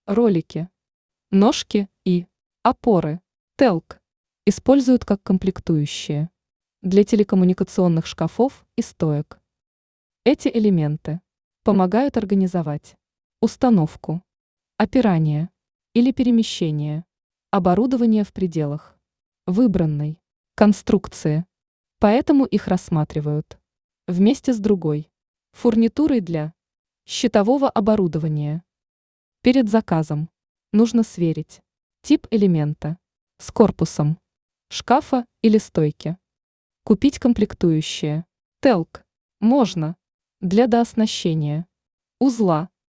Ролики, ножки и опоры телк используют как комплектующие для телекоммуникационных шкафов и стоек. Эти элементы помогают организовать установку, опирание или перемещение оборудования в пределах выбранной конструкции, поэтому их рассматривают вместе с другой фурнитурой для щитового оборудования. Перед заказом нужно сверить тип элемента с корпусом шкафа или стойки. Купить комплектующие телк можно для дооснащения узла